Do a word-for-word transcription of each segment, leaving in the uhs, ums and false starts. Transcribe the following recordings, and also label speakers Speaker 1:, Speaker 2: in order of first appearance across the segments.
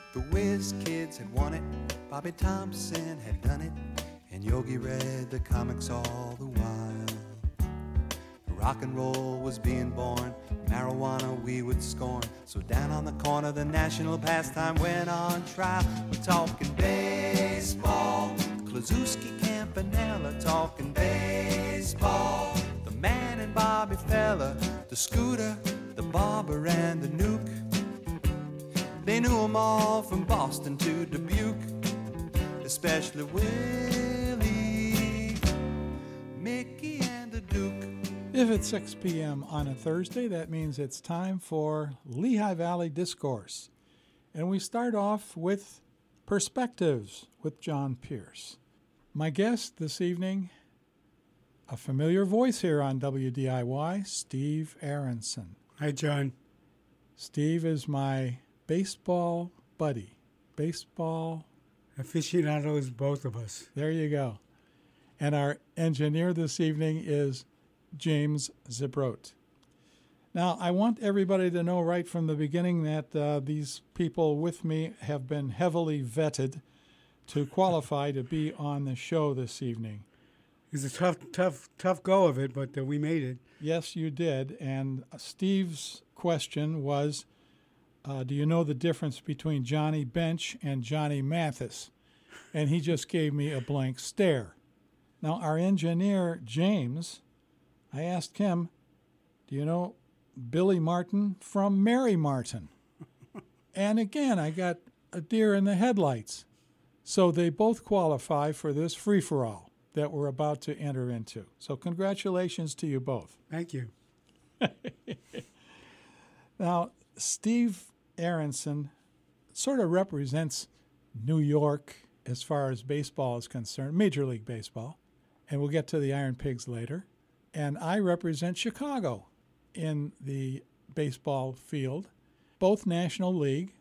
Speaker 1: The Whiz Kids had won it, Bobby Thompson had done it, and Yogi read the comics all the while. Rock and roll was being born, marijuana we would scorn. So down on the corner the national pastime went on trial. We're talking baseball, Klazuski, Campanella, talking baseball. The man and Bobby Fella, the Scooter, the Barber and the Nuke. They knew them all from Boston to Dubuque, especially Willie, Mickey and the Duke.
Speaker 2: If it's six p.m. on a Thursday, that means it's time for Lehigh Valley Discourse. And we start off with Perspectives with John Pierce. My guest this evening, a familiar voice here on W D I Y, Steve Aronson.
Speaker 3: Hi, John.
Speaker 2: Steve is my baseball buddy. Baseball
Speaker 3: aficionados, both of us.
Speaker 2: There you go. And our engineer this evening is James Zibrote. Now, I want everybody to know right from the beginning that uh, these people with me have been heavily vetted to qualify to be on the show this evening.
Speaker 3: It's a tough, tough, tough go of it, but uh, we made it.
Speaker 2: Yes, you did. And Steve's question was, uh, do you know the difference between Johnny Bench and Johnny Mathis? And he just gave me a blank stare. Now, our engineer, James, I asked him, do you know Billy Martin from Mary Martin? And again, I got a deer in the headlights. So they both qualify for this free-for-all that we're about to enter into. So congratulations to you both.
Speaker 3: Thank you.
Speaker 2: Now, Steve Aronson sort of represents New York as far as baseball is concerned, Major League Baseball, and we'll get to the Iron Pigs later. And I represent Chicago in the baseball field, both National League.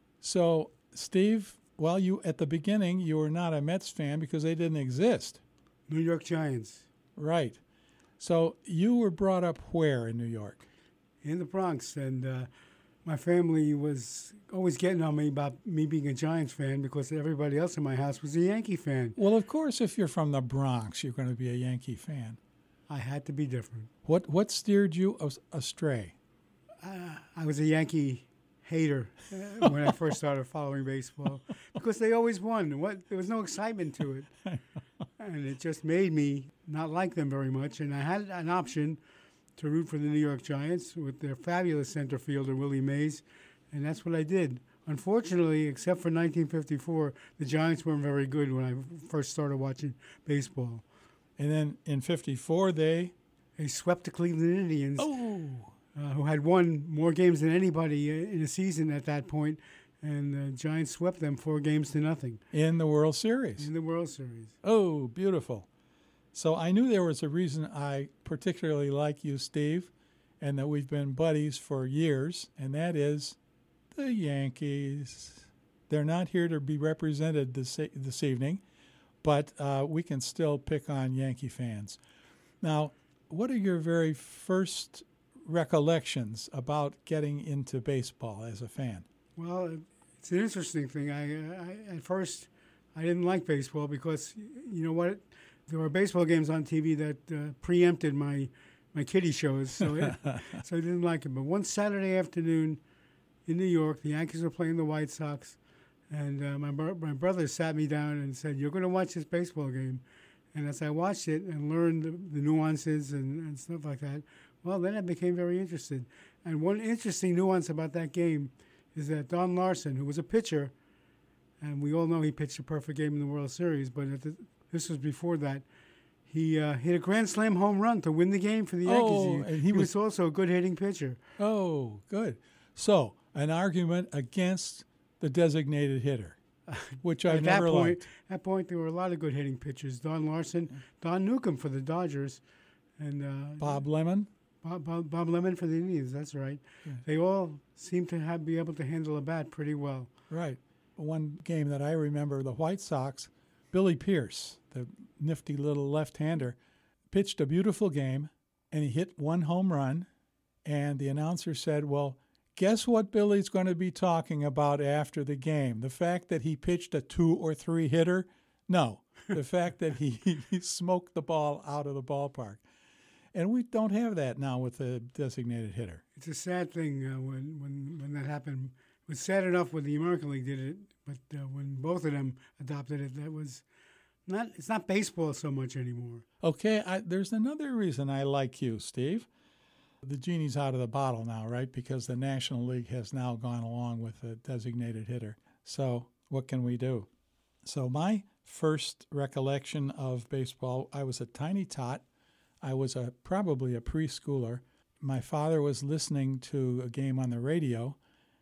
Speaker 2: So, Steve, well, you at the beginning, you were not a Mets fan because they didn't exist.
Speaker 3: New York Giants.
Speaker 2: Right. So you were brought up where in New York?
Speaker 3: In the Bronx, and uh, my family was always getting on me about me being a Giants fan because everybody else in my house was a Yankee fan.
Speaker 2: Well, of course, if you're from the Bronx, you're going to be a Yankee fan.
Speaker 3: I had to be different.
Speaker 2: What what steered you astray?
Speaker 3: Uh, I was a Yankee hater uh, when I first started following baseball because they always won. What there was no excitement to it, and it just made me not like them very much. And I had an option to root for the New York Giants with their fabulous center fielder Willie Mays, and that's what I did. Unfortunately, except for nineteen fifty-four, the Giants weren't very good when I first started watching baseball.
Speaker 2: And then in fifty-four, they...
Speaker 3: They swept the Cleveland Indians,
Speaker 2: oh.
Speaker 3: uh, who had won more games than anybody in a season at that point, and the Giants swept them four games to nothing.
Speaker 2: In the World Series.
Speaker 3: In the World Series.
Speaker 2: Oh, beautiful. So I knew there was a reason I particularly like you, Steve, and that we've been buddies for years, and that is the Yankees. They're not here to be represented this, this evening, but uh, we can still pick on Yankee fans. Now, what are your very first recollections about getting into baseball as a fan?
Speaker 3: Well, it's an interesting thing. I, I at first, I didn't like baseball because, you know what, there were baseball games on T V that uh, preempted my, my kiddie shows, so, it, so I didn't like it. But one Saturday afternoon in New York, the Yankees were playing the White Sox, and uh, my, bro- my brother sat me down and said, "You're going to watch this baseball game." And as I watched it and learned the, the nuances and, and stuff like that, well, then I became very interested. And one interesting nuance about that game is that Don Larson, who was a pitcher, and we all know he pitched a perfect game in the World Series, but at the, this was before that, he uh, hit a grand slam home run to win the game for the Yankees.
Speaker 2: Oh,
Speaker 3: he,
Speaker 2: and he,
Speaker 3: he
Speaker 2: was,
Speaker 3: was also a good hitting pitcher.
Speaker 2: Oh, good. So an argument against the designated hitter. Which I've
Speaker 3: At
Speaker 2: never
Speaker 3: that point,
Speaker 2: liked.
Speaker 3: At that point, there were a lot of good hitting pitchers. Don Larson, Don Newcomb for the Dodgers, and uh,
Speaker 2: Bob Lemon.
Speaker 3: Bob, Bob, Bob Lemon for the Indians. That's right.
Speaker 2: Yeah.
Speaker 3: They all seem to have be able to handle a bat pretty well.
Speaker 2: Right. One game that I remember, the White Sox, Billy Pierce, the nifty little left-hander, pitched a beautiful game, and he hit one home run, and the announcer said, "Well, Guess what Billy's going to be talking about after the game? The fact that he pitched a two or three hitter? No, the fact that he, he smoked the ball out of the ballpark. And we don't have that now with a designated hitter.
Speaker 3: It's a sad thing uh, when, when when that happened. It was sad enough when the American League did it, but uh, when both of them adopted it, that was not. It's not baseball so much anymore.
Speaker 2: Okay, I, there's another reason I like you, Steve. The genie's out of the bottle now, right? Because the National League has now gone along with a designated hitter. So what can we do? So my first recollection of baseball, I was a tiny tot. I was a probably a preschooler. My father was listening to a game on the radio,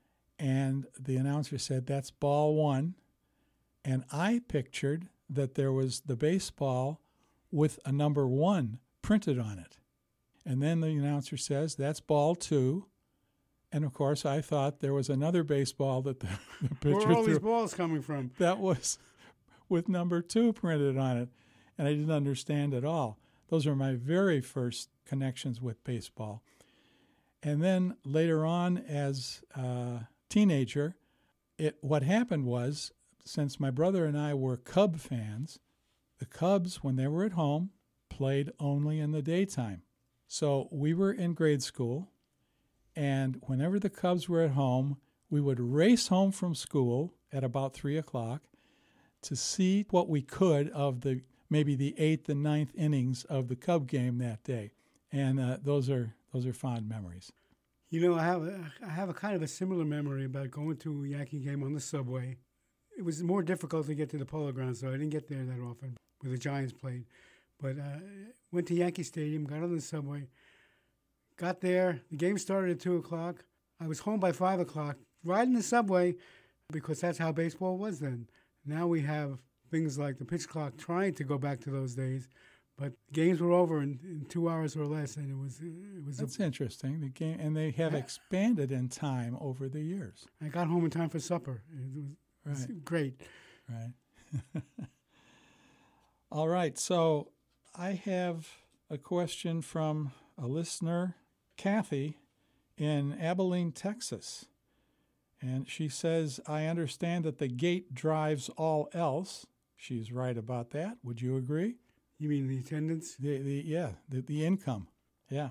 Speaker 2: and the announcer said, "That's ball one." And I pictured that there was the baseball with a number one printed on it. And then the announcer says, "That's ball two." And, of course, I thought there was another baseball that the, the pitcher
Speaker 3: Where are all
Speaker 2: threw.
Speaker 3: these balls coming from?
Speaker 2: That was with number two printed on it. And I didn't understand at all. Those are my very first connections with baseball. And then later on, as a teenager, it what happened was, since my brother and I were Cub fans, the Cubs, when they were at home, played only in the daytime. So we were in grade school, and whenever the Cubs were at home, we would race home from school at about three o'clock to see what we could of the maybe the eighth and ninth innings of the Cub game that day. And uh, those are those are fond memories.
Speaker 3: You know, I have a, I have a kind of a similar memory about going to a Yankee game on the subway. It was more difficult to get to the Polo Grounds, so I didn't get there that often where the Giants played. But uh, went to Yankee Stadium, got on the subway, got there. The game started at two o'clock. I was home by five o'clock, riding the subway because that's how baseball was then. Now we have things like the pitch clock trying to go back to those days. But games were over in, in two hours or less, and it was it was.
Speaker 2: That's
Speaker 3: a,
Speaker 2: interesting. The game, and they have
Speaker 3: Yeah.
Speaker 2: expanded in time over the years.
Speaker 3: I got home in time for supper. It was, it was
Speaker 2: Right.
Speaker 3: great.
Speaker 2: Right. All right. So I have a question from a listener, Kathy, in Abilene, Texas. And she says, "I understand that the gate drives all else." She's right about that. Would you agree?
Speaker 3: You mean the attendance?
Speaker 2: The, the yeah, the, the income. Yeah.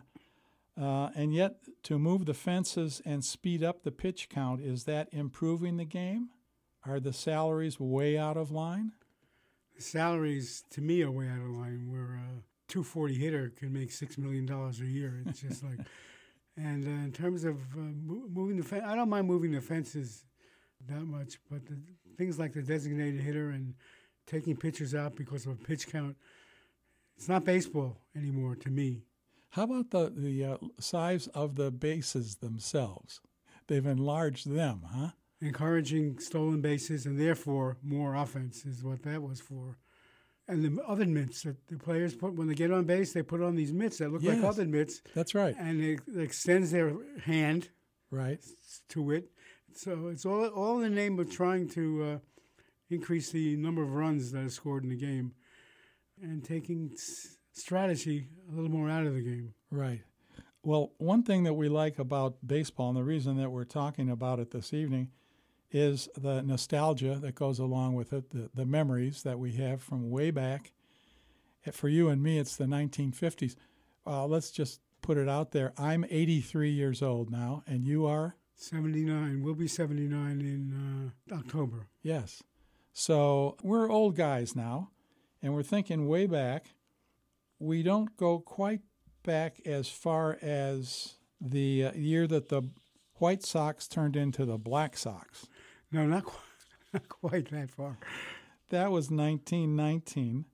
Speaker 2: Uh, and yet, to move the fences and speed up the pitch count, is that improving the game? Are the salaries way out of line?
Speaker 3: The salaries, to me, are way out of line. Where a two forty hitter can make six million dollars a year. It's just like, and uh, in terms of uh, mo- moving the fence, I don't mind moving the fences that much, but the things like the designated hitter and taking pitchers out because of a pitch count, it's not baseball anymore to me.
Speaker 2: How about the, the uh, size of the bases themselves? They've enlarged them, huh?
Speaker 3: Encouraging stolen bases and therefore more offense is what that was for. And the oven mitts that the players put, when they get on base, they put on these mitts that look
Speaker 2: Yes.
Speaker 3: like oven mitts,
Speaker 2: That's right.
Speaker 3: and it extends their hand
Speaker 2: Right.
Speaker 3: to it. So it's all all in the name of trying to uh, increase the number of runs that are scored in the game and taking s- strategy a little more out of the game.
Speaker 2: Right. Well, one thing that we like about baseball, and the reason that we're talking about it this evening, is the nostalgia that goes along with it, the, the memories that we have from way back. For you and me, it's the nineteen fifties. Uh, let's just put it out there. I'm eighty-three years old now, and you are?
Speaker 3: seventy-nine. We'll be seventy-nine in uh, October.
Speaker 2: Yes. So we're old guys now, and we're thinking way back. We don't go quite back as far as the uh, year that the White Sox turned into the Black Sox.
Speaker 3: No, not quite, not quite that far.
Speaker 2: That was nineteen nineteen.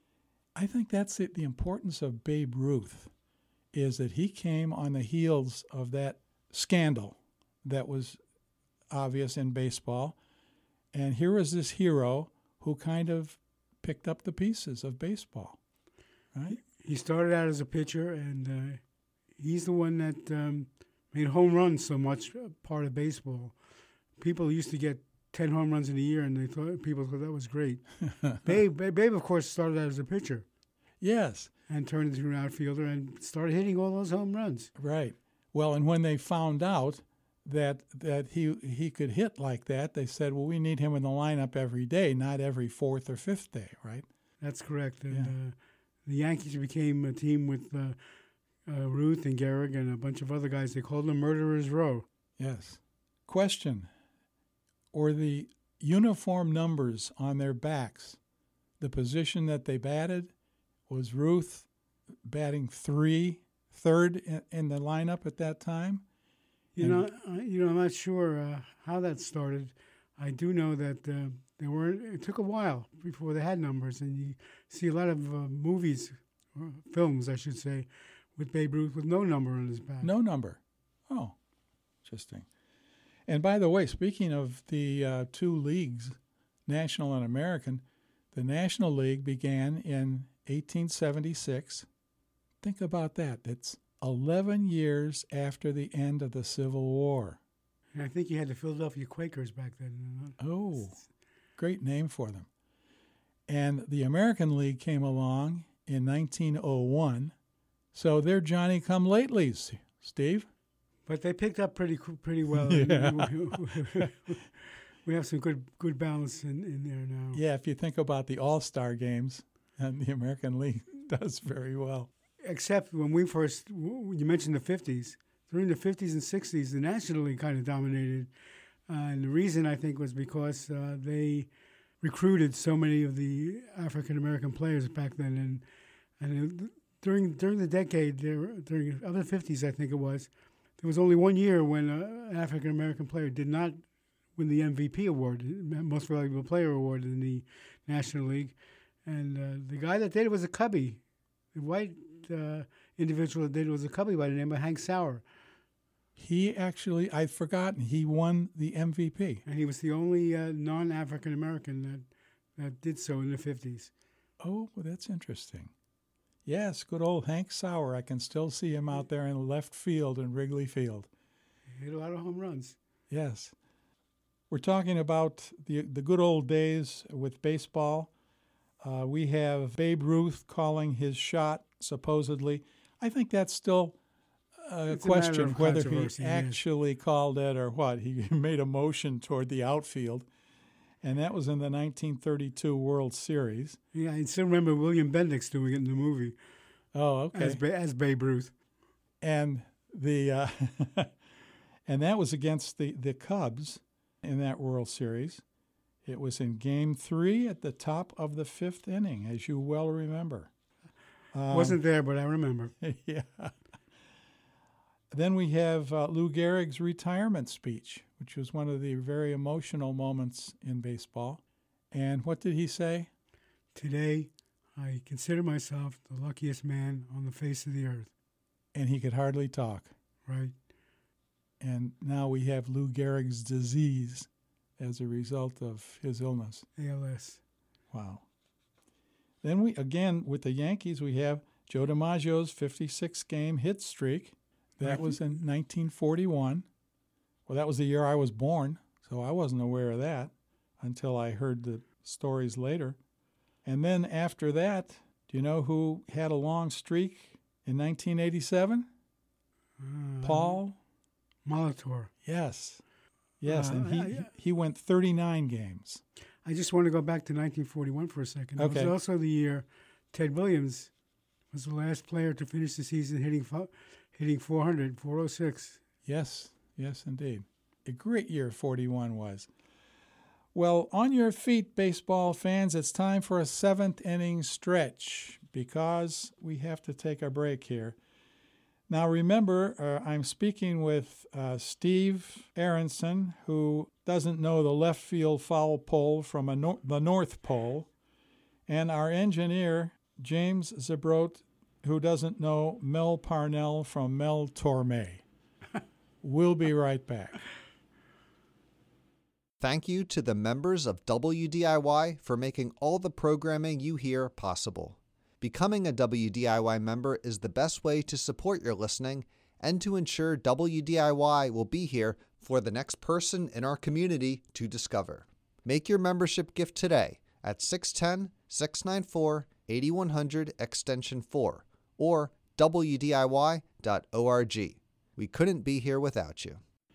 Speaker 2: I think that's it. The importance of Babe Ruth is that he came on the heels of that scandal that was obvious in baseball. And here was this hero who kind of picked up the pieces of baseball, right?
Speaker 3: He started out as a pitcher, and uh, he's the one that um, made home runs so much a part of baseball. People used to get ten home runs in a year, and they thought people thought that was great. Babe, Babe, of course, started out as a pitcher
Speaker 2: Yes,
Speaker 3: and turned into an outfielder and started hitting all those home runs.
Speaker 2: right. Well, and when they found out that that he he could hit like that, they said, well, we need him in the lineup every day, not every fourth or fifth day, right?
Speaker 3: That's correct. And
Speaker 2: Yeah.
Speaker 3: uh, the Yankees became a team with uh, uh, Ruth and Gehrig and a bunch of other guys. They called them Murderers Row.
Speaker 2: Yes. Question: or the uniform numbers on their backs, the position that they batted, was Ruth batting three, third in, in the lineup at that time?
Speaker 3: You
Speaker 2: And-
Speaker 3: know, I, you know, I'm not sure uh, how that started. I do know that uh, there were. It took a while before they had numbers, and you see a lot of uh, movies, or films, I should say, with Babe Ruth with no number on his back.
Speaker 2: No number. Oh, interesting. And by the way, speaking of the uh, two leagues, National and American, the National League began in eighteen seventy-six. Think about that. That's eleven years after the end of the Civil War.
Speaker 3: And I think you had the Philadelphia Quakers back then.
Speaker 2: Oh, great name for them. And the American League came along in nineteen oh one. So they're Johnny-come-latelys, Steve.
Speaker 3: But they picked up pretty coo- pretty well.
Speaker 2: Yeah.
Speaker 3: We have some good good balance in, in there now.
Speaker 2: Yeah, if you think about the All-Star games, and the American League does very well.
Speaker 3: Except when we first, w- you mentioned the fifties. During the fifties and sixties, the National League kind of dominated. Uh, and the reason, I think, was because uh, they recruited so many of the African-American players back then. And, and it, during during the decade, there, during other fifties, I think it was, there was only one year when uh, an African-American player did not win the M V P award, Most Valuable Player award in the National League. And uh, the guy that did it was a Cubby. The white uh, individual that did it was a Cubby by the name of Hank Sauer.
Speaker 2: He actually, I'd forgotten, he won the M V P.
Speaker 3: And he was the only uh, non-African American that, that did so in the fifties.
Speaker 2: Oh, well, that's interesting. Yes, good old Hank Sauer. I can still see him out there in left field in Wrigley Field.
Speaker 3: He hit a lot of home runs.
Speaker 2: Yes. We're talking about the the good old days with baseball. Uh, we have Babe Ruth calling his shot, supposedly. I think that's still a
Speaker 3: It's a matter
Speaker 2: question
Speaker 3: of
Speaker 2: whether he
Speaker 3: controversy, yes.
Speaker 2: actually called it or what. He made a motion toward the outfield, and that was in the nineteen thirty-two World Series.
Speaker 3: Yeah, I still remember William Bendix doing it in the movie
Speaker 2: Oh, okay.
Speaker 3: as, ba- as Babe Ruth.
Speaker 2: and the uh, and that was against the, the Cubs in that World Series. It was in Game Three at the top of the fifth inning, as you well remember. Um,
Speaker 3: Wasn't there, but I remember.
Speaker 2: yeah. Then we have uh, Lou Gehrig's retirement speech, which was one of the very emotional moments in baseball. And what did he say?
Speaker 3: Today, I consider myself the luckiest man on the face of the earth.
Speaker 2: And he could hardly talk.
Speaker 3: Right.
Speaker 2: And now we have Lou Gehrig's disease as a result of his illness.
Speaker 3: A L S.
Speaker 2: Wow. Then we, again, with the Yankees, we have Joe DiMaggio's fifty-six game hit streak. That was in nineteen forty-one. Well, that was the year I was born, so I wasn't aware of that until I heard the stories later. And then after that, do you know who had a long streak in nineteen eighty-seven?
Speaker 3: Uh,
Speaker 2: Paul?
Speaker 3: Molitor.
Speaker 2: Yes. Yes,
Speaker 3: Uh,
Speaker 2: and he,
Speaker 3: I-
Speaker 2: he went thirty-nine games.
Speaker 3: I just want to go back to nineteen forty-one for a second. It
Speaker 2: Okay.
Speaker 3: was also the year Ted Williams was the last player to finish the season hitting fo- hitting four hundred, four oh six.
Speaker 2: Yes, yes, indeed. A great year forty-one was. Well, on your feet, baseball fans, it's time for a seventh inning stretch because we have to take a break here. Now, remember, uh, I'm speaking with uh, Steve Aronson, who doesn't know the left field foul pole from a nor- the North Pole, and our engineer, James Zabrote, who doesn't know Mel Parnell from Mel Torme. We'll be right back.
Speaker 4: Thank you to the members of W D I Y for making all the programming you hear possible. Becoming a W D I Y member is the best way to support your listening and to ensure W D I Y will be here for the next person in our community to discover. Make your membership gift today at six one zero, six nine four, eight one zero zero extension four or W D I Y dot org. We couldn't be here without you.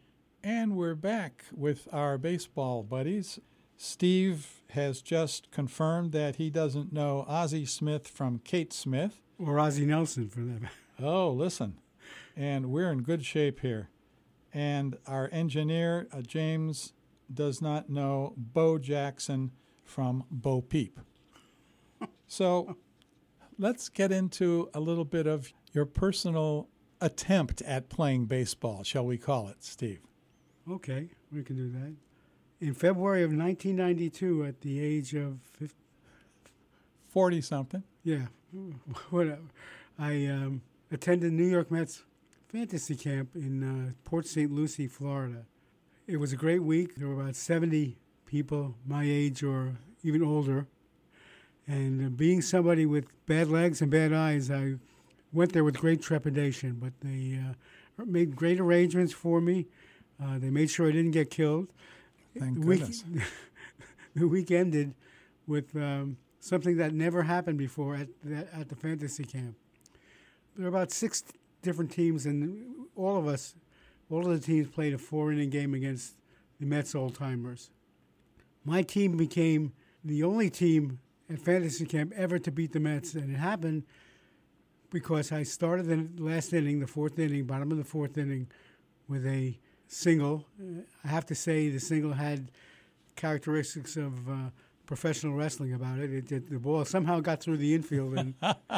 Speaker 2: And we're back with our baseball buddies. Steve has just confirmed that he doesn't know Ozzie Smith from Kate Smith.
Speaker 3: Or Ozzie Nelson, for that.
Speaker 2: Oh, listen. And we're in good shape here. And our engineer, uh, James, does not know Bo Jackson from Bo Peep. So let's get into a little bit of your personal attempt at playing baseball, shall we call it, Steve?
Speaker 3: Okay, we can do that. In February of nineteen ninety-two, at the age of fifty,
Speaker 2: forty-something.
Speaker 3: Yeah, whatever. I um, attended New York Mets fantasy camp in uh, Port Saint Lucie, Florida. It was a great week. There were about seventy people my age or even older. And uh, being somebody with bad legs and bad eyes, I went there with great trepidation. But they uh, made great arrangements for me. Uh, they made sure I didn't get killed.
Speaker 2: Thank
Speaker 3: the
Speaker 2: goodness.
Speaker 3: Week, the week ended with um, something that never happened before at the, at the fantasy camp. There were about six different teams, and all of us, all of the teams played a four-inning game against the Mets old-timers. My team became the only team at fantasy camp ever to beat the Mets, and it happened because I started the last inning, the fourth inning, bottom of the fourth inning, with a single. I have to say the single had characteristics of uh, professional wrestling about it. It, it. The ball somehow got through the infield, and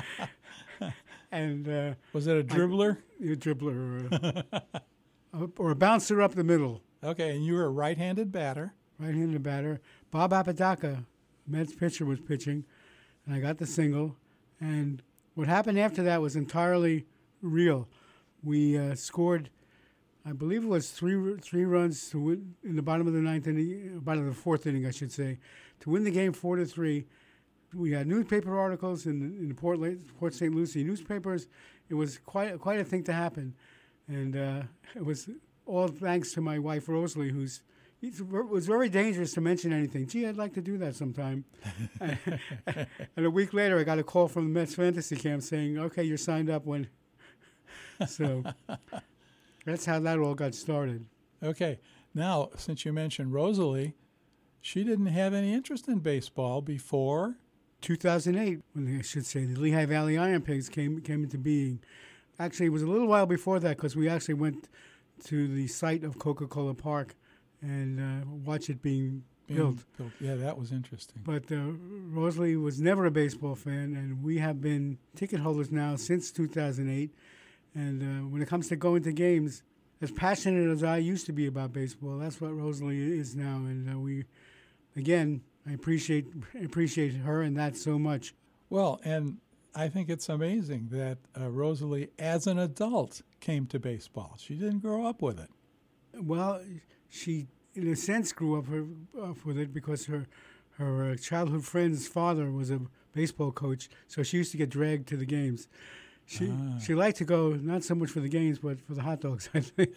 Speaker 3: and uh,
Speaker 2: was it a dribbler?
Speaker 3: I, a dribbler, or a, or a bouncer up the middle.
Speaker 2: Okay, and you were a right-handed batter.
Speaker 3: Right-handed batter. Bob Apodaca, Mets pitcher, was pitching, and I got the single. And what happened after that was entirely real. We uh, scored, I believe it was three three runs to win in the bottom of the ninth inning, bottom of the fourth inning, I should say, to win the game four to three. We had newspaper articles in, in the Port, Port Saint Lucie newspapers. It was quite quite a thing to happen, and uh, it was all thanks to my wife Rosalie, who's it was very dangerous to mention anything. Gee, I'd like to do that sometime. And a week later, I got a call from the Mets fantasy camp saying, "Okay, you're signed up when." So that's how that all got started.
Speaker 2: Okay, now since you mentioned Rosalie, she didn't have any interest in baseball before
Speaker 3: two thousand eight, when I should say the Lehigh Valley Iron Pigs came came into being. Actually, it was a little while before that because we actually went to the site of Coca-Cola Park and uh, watched it being, being built.
Speaker 2: built. Yeah, that was interesting.
Speaker 3: But uh, Rosalie was never a baseball fan, and we have been ticket holders now since two thousand eight. And uh, when it comes to going to games, as passionate as I used to be about baseball, that's what Rosalie is now. And uh, we, again, I appreciate appreciate her and that so much.
Speaker 2: Well, and I think it's amazing that uh, Rosalie, as an adult, came to baseball. She didn't grow up with it.
Speaker 3: Well, she, in a sense, grew up, her, up with it because her her uh, childhood friend's father was a baseball coach, so she used to get dragged to the games. She ah. she liked to go not so much for the games, but for the hot dogs, I think.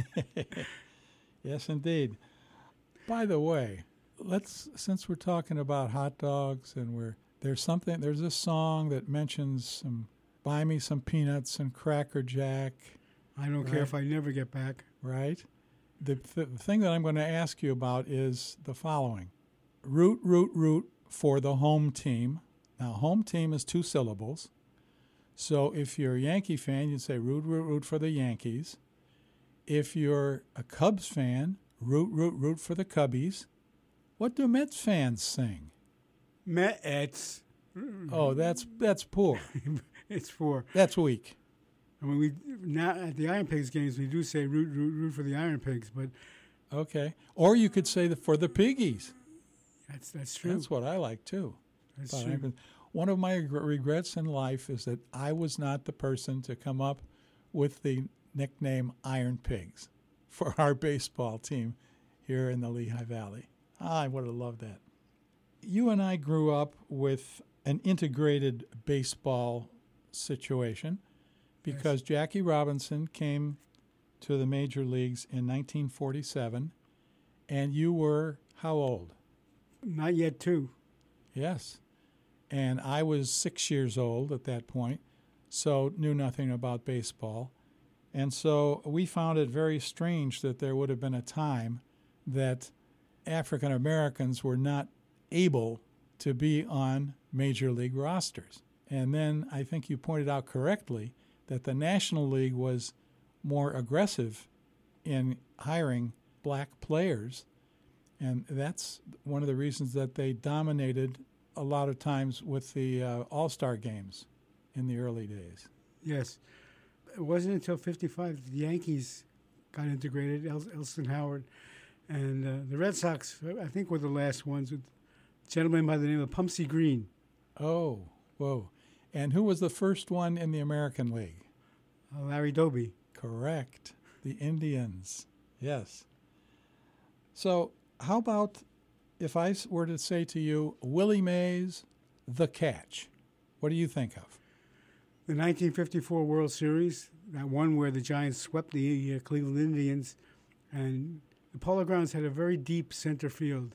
Speaker 2: Yes, indeed. By the way, let's since we're talking about hot dogs and we're there's something there's a song that mentions some buy me some peanuts and Cracker Jack.
Speaker 3: I don't
Speaker 2: right?
Speaker 3: care if I never get back.
Speaker 2: Right. The, th- the thing that I'm going to ask you about is the following: root, root, root for the home team. Now, home team is two syllables. So if you're a Yankee fan, you'd say root, root, root for the Yankees. If you're a Cubs fan, root, root, root for the Cubbies. What do Mets fans sing?
Speaker 3: Mets.
Speaker 2: Oh, that's that's poor.
Speaker 3: It's for.
Speaker 2: That's weak.
Speaker 3: I mean, we now at the Iron Pigs games we do say root, root, root for the Iron Pigs, but.
Speaker 2: Okay, or you could say the, for the Piggies.
Speaker 3: That's that's true.
Speaker 2: That's what I like too.
Speaker 3: That's
Speaker 2: but
Speaker 3: true.
Speaker 2: Been, one of my regrets in life is that I was not the person to come up with the nickname Iron Pigs for our baseball team here in the Lehigh Valley. I would have loved that. You and I grew up with an integrated baseball situation because yes. Jackie Robinson came to the major leagues in nineteen forty-seven, and you were how old?
Speaker 3: Not yet two.
Speaker 2: Yes. And I was six years old at that point, so knew nothing about baseball. And so we found it very strange that there would have been a time that African Americans were not able to be on major league rosters. And then I think you pointed out correctly that the National League was more aggressive in hiring black players. And that's one of the reasons that they dominated a lot of times with the uh, All-Star games in the early days.
Speaker 3: Yes. It wasn't until fifty-five that the Yankees got integrated, El- Elston Howard. And uh, the Red Sox, I think, were the last ones with a gentleman by the name of Pumpsie Green.
Speaker 2: Oh, whoa. And who was the first one in the American League?
Speaker 3: Uh, Larry Doby.
Speaker 2: Correct. The Indians. Yes. So how about if I were to say to you, Willie Mays, The Catch? What do you think of?
Speaker 3: The nineteen fifty-four World Series, that one where the Giants swept the uh, Cleveland Indians, and the Polo Grounds had a very deep center field.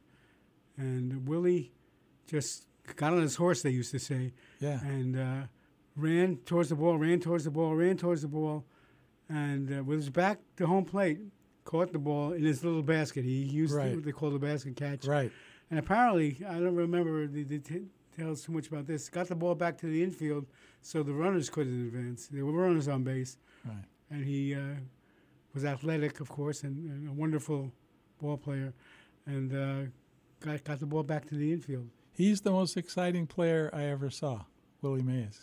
Speaker 3: And Willie just got on his horse, they used to say,
Speaker 2: Yeah.
Speaker 3: and uh, ran towards the ball, ran towards the ball, ran towards the ball, and uh, with his back to home plate, caught the ball in his little basket. He used
Speaker 2: Right.
Speaker 3: what they call the basket catch.
Speaker 2: Right.
Speaker 3: And apparently, I don't remember the details too much about this, got the ball back to the infield so the runners couldn't advance. There were runners on base.
Speaker 2: Right.
Speaker 3: And he uh, was athletic, of course, and, and a wonderful ball player, and uh, got, got the ball back to the infield.
Speaker 2: He's the most exciting player I ever saw, Willie Mays.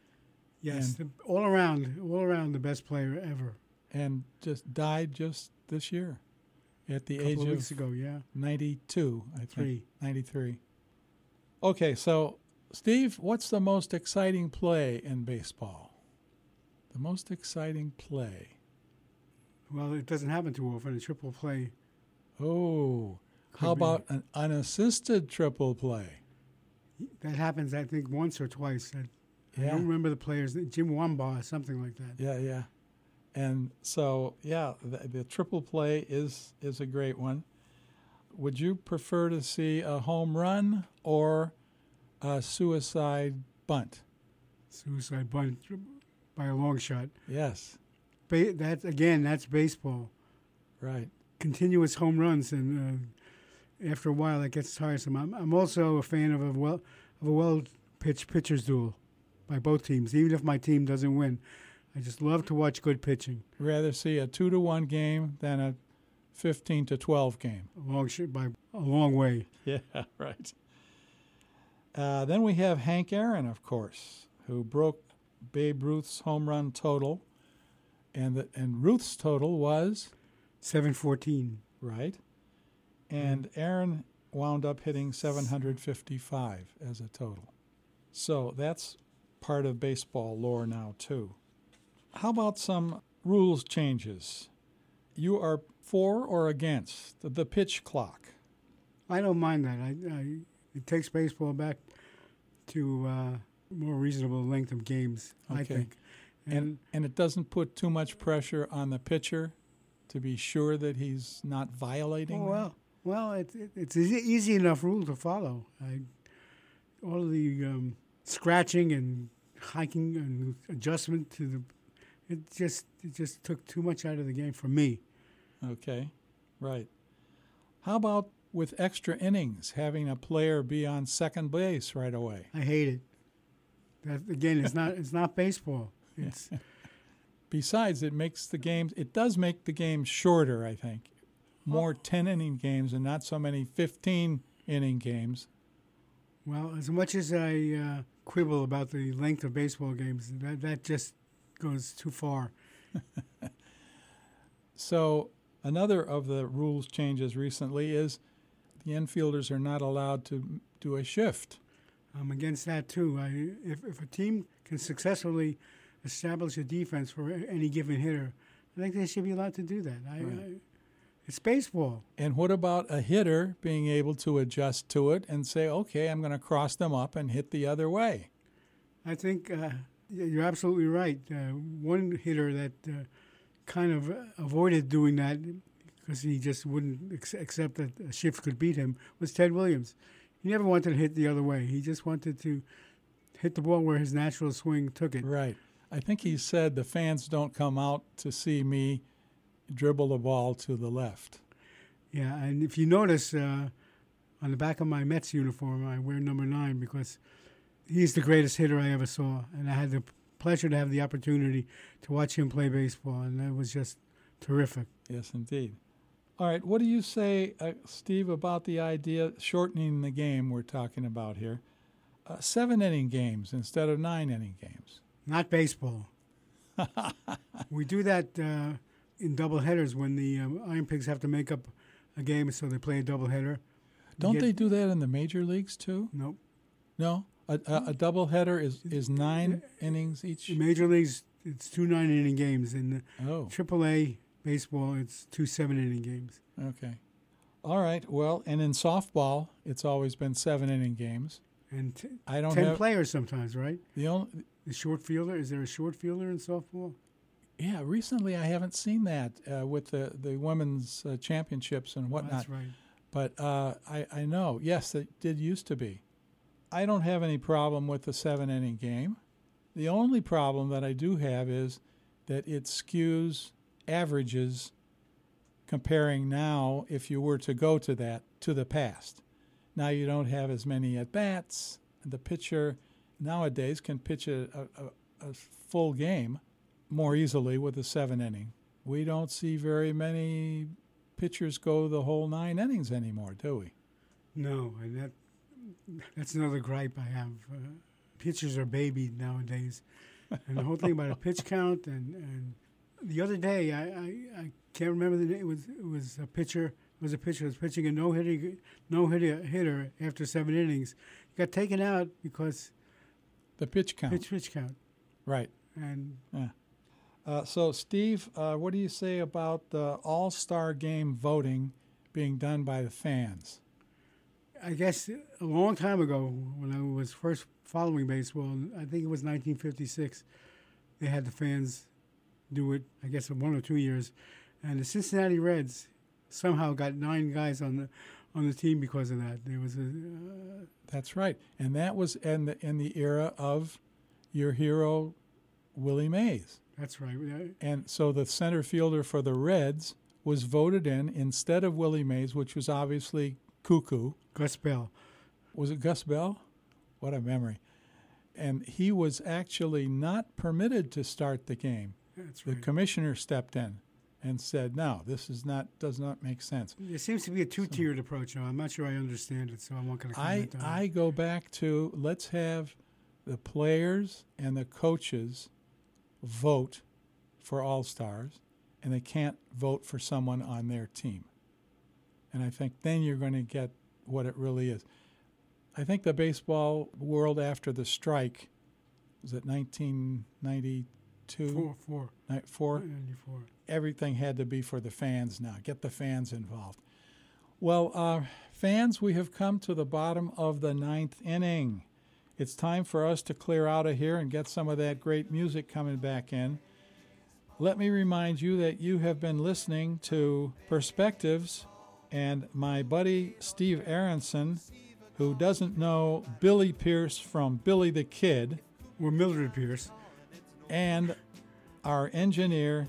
Speaker 3: Yes, the, all around, all around the best player ever.
Speaker 2: And just died just this year at the
Speaker 3: A couple
Speaker 2: age
Speaker 3: of
Speaker 2: of
Speaker 3: weeks ago, yeah.
Speaker 2: ninety-two, I think.
Speaker 3: Three.
Speaker 2: ninety-three. Okay, so, Steve, what's the most exciting play in baseball? The most exciting play.
Speaker 3: Well, it doesn't happen too often, a triple play.
Speaker 2: Oh, how
Speaker 3: Could be.
Speaker 2: about an unassisted triple play?
Speaker 3: That happens, I think, once or twice. I, I
Speaker 2: Yeah.
Speaker 3: don't remember the players. Jim Wambaugh, something like that.
Speaker 2: Yeah, yeah. And so, yeah, the, the triple play is is a great one. Would you prefer to see a home run or a suicide bunt?
Speaker 3: Suicide bunt by a long shot.
Speaker 2: Yes,
Speaker 3: Ba- that again, that's baseball.
Speaker 2: right.
Speaker 3: Continuous home runs, and uh, after a while, that gets tiresome. I'm, I'm also a fan of a well of a well pitched pitchers duel by both teams. Even if my team doesn't win, I just love to watch good pitching.
Speaker 2: Rather see a two to one game than a fifteen to twelve game.
Speaker 3: A long sh- by a long way.
Speaker 2: Yeah, right. Uh, then we have Hank Aaron, of course, who broke Babe Ruth's home run total, and the, and Ruth's total was
Speaker 3: seven fourteen.
Speaker 2: right, and Aaron wound up hitting seven hundred fifty-five as a total. So that's part of baseball lore now too. How about some rules changes? You are for or against the, the pitch clock?
Speaker 3: I don't mind that. I, I it takes baseball back to uh, more reasonable length of games, I
Speaker 2: Okay.
Speaker 3: think.
Speaker 2: And and it doesn't put too much pressure on the pitcher to be sure that he's not violating
Speaker 3: Oh,
Speaker 2: that?
Speaker 3: well, well, it, it, it's an easy enough rule to follow. I, all of the um, scratching and hiking and adjustment to the, it just it just took too much out of the game for me.
Speaker 2: Okay, right. How about with extra innings, having a player be on second base right away?
Speaker 3: I hate it. That again, it's not it's not baseball. It's
Speaker 2: Besides, it makes the games, it does make the games shorter, I think. More ten-inning games and not so many fifteen-inning games.
Speaker 3: well, as much as I uh, quibble about the length of baseball games, that that just goes too far.
Speaker 2: So another of the rules changes recently is the infielders are not allowed to do a shift.
Speaker 3: I'm against that too. I, if if a team can successfully establish a defense for a- any given hitter, I think they should be allowed to do that. I,
Speaker 2: Right.
Speaker 3: I, it's baseball.
Speaker 2: And what about a hitter being able to adjust to it and say, okay, I'm going to cross them up and hit the other way?
Speaker 3: I think uh, y- you're absolutely right. Uh, one hitter that uh, kind of uh, avoided doing that because he just wouldn't ex- accept that a shift could beat him was Ted Williams. He never wanted to hit the other way. He just wanted to hit the ball where his natural swing took it.
Speaker 2: Right. I think he said the fans don't come out to see me dribble the ball to the left.
Speaker 3: Yeah, and if you notice, uh, on the back of my Mets uniform, I wear number nine because he's the greatest hitter I ever saw. And I had the pleasure to have the opportunity to watch him play baseball, and that was just terrific.
Speaker 2: Yes, indeed. All right, what do you say, uh, Steve, about the idea shortening the game we're talking about here? Uh, seven-inning games instead of nine-inning games.
Speaker 3: Not baseball. We do that uh, in double headers when the um, Iron Pigs have to make up a game, so they play a double header.
Speaker 2: Don't
Speaker 3: get,
Speaker 2: they do that in the major leagues too?
Speaker 3: Nope.
Speaker 2: No? A, a, a double header is, is nine innings each?
Speaker 3: In major leagues, it's two nine-inning games. In
Speaker 2: Oh,
Speaker 3: triple A baseball, it's two seven-inning games.
Speaker 2: okay. All right, well, and in softball, it's always been seven-inning games.
Speaker 3: And t-
Speaker 2: I don't
Speaker 3: ten
Speaker 2: have
Speaker 3: players sometimes, right?
Speaker 2: the only.
Speaker 3: The short fielder, is there a short fielder in softball?
Speaker 2: Yeah, recently I haven't seen that uh, with the the women's uh, championships and whatnot.
Speaker 3: That's right.
Speaker 2: But uh, I I know, yes, it did used to be. I don't have any problem with the seven-inning game. The only problem that I do have is that it skews averages comparing now, if you were to go to that, to the past. Now you don't have as many at-bats. The pitcher nowadays can pitch a, a, a full game more easily with a seven-inning. We don't see very many pitchers go the whole nine innings anymore, do we?
Speaker 3: No, and that that's another gripe I have. Uh, pitchers are babied nowadays. And the whole thing about a pitch count. And, and the other day, I, I, I can't remember the name. It was, it was a pitcher. It was a pitcher who was pitching a no-hitter, no-hitter hitter after seven innings. He got taken out because
Speaker 2: The pitch count.
Speaker 3: pitch pitch count.
Speaker 2: Right.
Speaker 3: And
Speaker 2: Yeah. Uh, so, Steve, uh, what do you say about the All-Star Game voting being done by the fans?
Speaker 3: I guess a long time ago, when I was first following baseball, I think it was nineteen fifty-six, they had the fans do it, I guess, in one or two years. And the Cincinnati Reds somehow got nine guys on the on the team because of that. There was a uh,
Speaker 2: That's right. And that was in the, in the era of your hero, Willie Mays.
Speaker 3: that's right.
Speaker 2: And so the center fielder for the Reds was voted in instead of Willie Mays, which was obviously cuckoo.
Speaker 3: Gus Bell.
Speaker 2: Was it Gus Bell? What a memory. And he was actually not permitted to start the game.
Speaker 3: That's
Speaker 2: The
Speaker 3: right.
Speaker 2: commissioner stepped in and said, no, this is not does not make sense.
Speaker 3: There seems to be a two-tiered approach now. I'm not sure I understand it, so I'm not going to
Speaker 2: I,
Speaker 3: comment on
Speaker 2: I
Speaker 3: it.
Speaker 2: go back to let's have the players and the coaches vote for All-Stars, and they can't vote for someone on their team. And I think then you're going to get what it really is. I think the baseball world after the strike, was it nineteen ninety-two?
Speaker 3: Four, four,
Speaker 2: Ni- four?
Speaker 3: ninety-four.
Speaker 2: Everything had to be for the fans now. Get the fans involved. Well, uh, fans, we have come to the bottom of the ninth inning. It's time for us to clear out of here and get some of that great music coming back in. Let me remind you that you have been listening to Perspectives, and my buddy Steve Aronson, who doesn't know Billy Pierce from Billy the Kid,
Speaker 3: Or Mildred Pierce.
Speaker 2: and our engineer,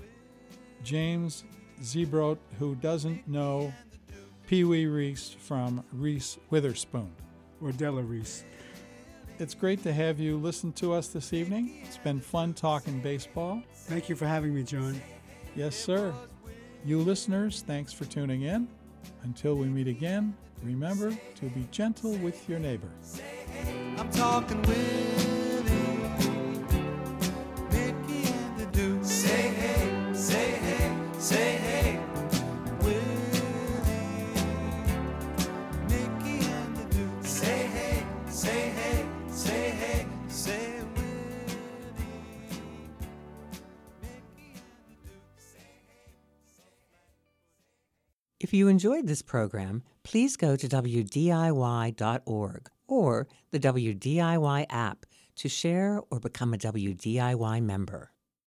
Speaker 2: James Zebroat, who doesn't know Pee Wee Reese from Reese Witherspoon.
Speaker 3: Or Della Reese.
Speaker 2: It's great to have you listen to us this evening. It's been fun talking baseball.
Speaker 3: Thank you for having me, John.
Speaker 2: Yes, sir. You listeners, thanks for tuning in. Until we meet again, remember to be gentle with your neighbor.
Speaker 1: I'm talking Willie, Mickey and the Duke. Say hey, say hey, say hey. Willie, Mickey and the Duke. Say hey, say hey, say hey, say Willie, Mickey and the Duke. Say hey, say hey.
Speaker 5: If you enjoyed this program, please go to W D I Y dot org or the W D I Y app to share or become a W D I Y member.